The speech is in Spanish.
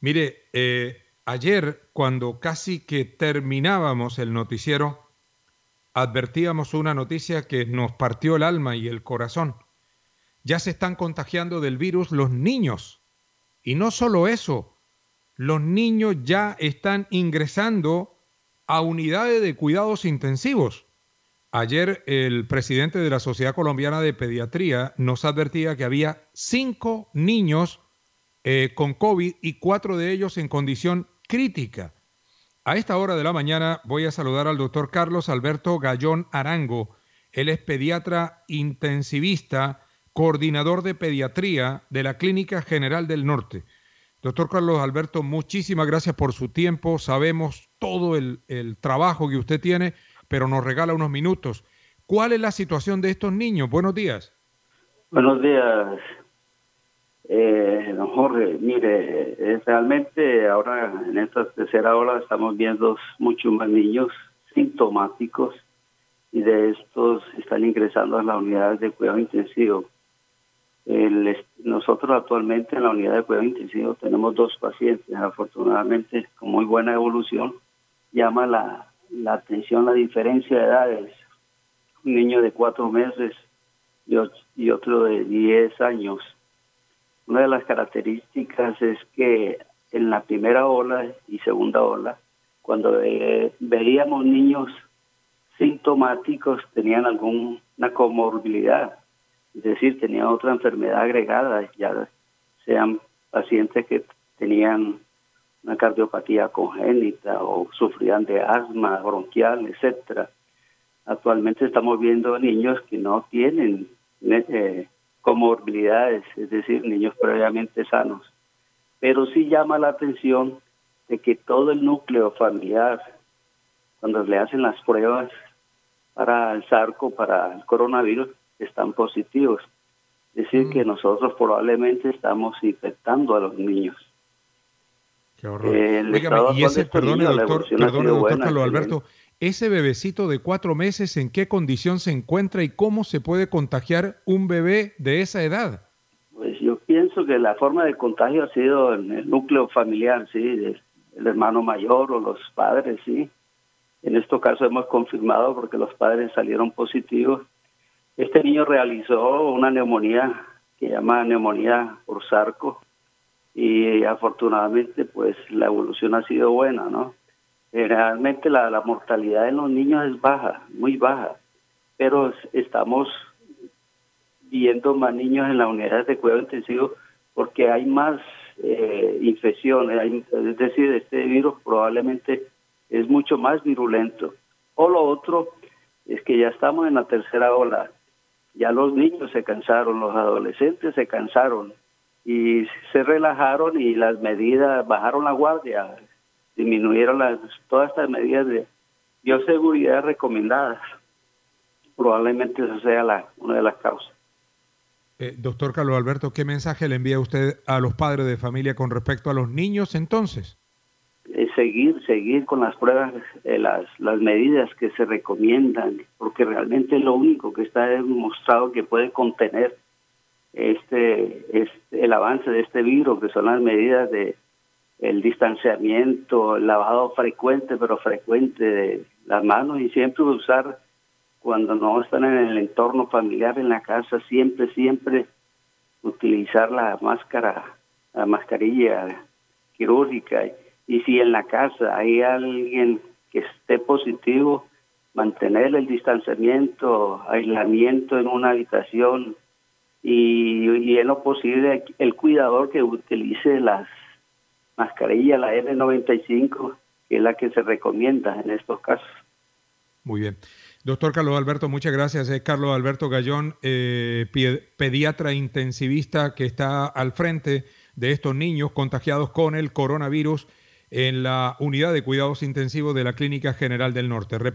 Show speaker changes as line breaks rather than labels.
Mire, ayer cuando casi que terminábamos el noticiero, advertíamos una noticia que nos partió el alma y el corazón. Ya se están contagiando del virus los niños. Y no solo eso, los niños ya están ingresando a unidades de cuidados intensivos. Ayer el presidente de la Sociedad Colombiana de Pediatría nos advertía que había 5 niños con COVID y 4 de ellos en condición crítica. A esta hora de la mañana voy a saludar al doctor Carlos Alberto Gallón Arango. Él es pediatra intensivista, coordinador de pediatría de la Clínica General del Norte. Doctor Carlos Alberto, muchísimas gracias por su tiempo. Sabemos todo el trabajo que usted tiene, pero nos regala unos minutos. ¿Cuál es la situación de estos niños? Buenos días.
Buenos días, don Jorge. Mire, realmente ahora en esta tercera ola estamos viendo muchos más niños sintomáticos y de estos están ingresando a las unidades de cuidado intensivo. Nosotros actualmente en la unidad de cuidado intensivo tenemos 2 pacientes, afortunadamente con muy buena evolución. Llama la atención la diferencia de edades. Un niño de 4 meses y otro de 10 años. Una de las características es que en la primera ola y segunda ola, cuando veíamos niños sintomáticos, tenían alguna comorbilidad, es decir, tenían otra enfermedad agregada, ya sean pacientes que tenían una cardiopatía congénita o sufrían de asma bronquial, etcétera. Actualmente estamos viendo niños que no tienen comorbilidades, es decir, niños previamente sanos. Pero sí llama la atención de que todo el núcleo familiar, cuando le hacen las pruebas para el SARS-CoV, para el coronavirus, están positivos. Es decir, que nosotros probablemente estamos infectando a los niños.
Qué horror. Óigame, y ese, perdone, doctor Carlos Alberto, ese bebecito de 4 meses, ¿en qué condición se encuentra y cómo se puede contagiar un bebé de esa edad?
Pues yo pienso que la forma de contagio ha sido en el núcleo familiar, sí, del hermano mayor o los padres, sí. En este caso hemos confirmado porque los padres salieron positivos. Este niño realizó una neumonía que llama neumonía por SARS-CoV y afortunadamente pues la evolución ha sido buena, ¿no? Realmente la mortalidad en los niños es baja, muy baja, pero estamos viendo más niños en las unidades de cuidado intensivo porque hay más infecciones, es decir, este virus probablemente es mucho más virulento. O lo otro es que ya estamos en la tercera ola, ya los niños se cansaron, los adolescentes se cansaron y se relajaron y las medidas, bajaron la guardia, disminuyeron todas estas medidas de bioseguridad recomendadas. Probablemente esa sea una de las causas.
Doctor Carlos Alberto, ¿qué mensaje le envía usted a los padres de familia con respecto a los niños entonces?
Seguir con las pruebas, las medidas que se recomiendan, porque realmente es lo único que está demostrado que puede contener el avance de este virus, que son las medidas de el distanciamiento, el lavado frecuente de las manos y siempre usar, cuando no están en el entorno familiar, en la casa, siempre utilizar la mascarilla quirúrgica. Y si en la casa hay alguien que esté positivo, mantener el distanciamiento, aislamiento en una habitación y en lo posible el cuidador que utilice las mascarillas, la N95, que es la que se recomienda en estos casos.
Muy bien. Doctor Carlos Alberto, muchas gracias. Es Carlos Alberto Gallón, pediatra intensivista que está al frente de estos niños contagiados con el coronavirus en la unidad de cuidados intensivos de la Clínica General del Norte.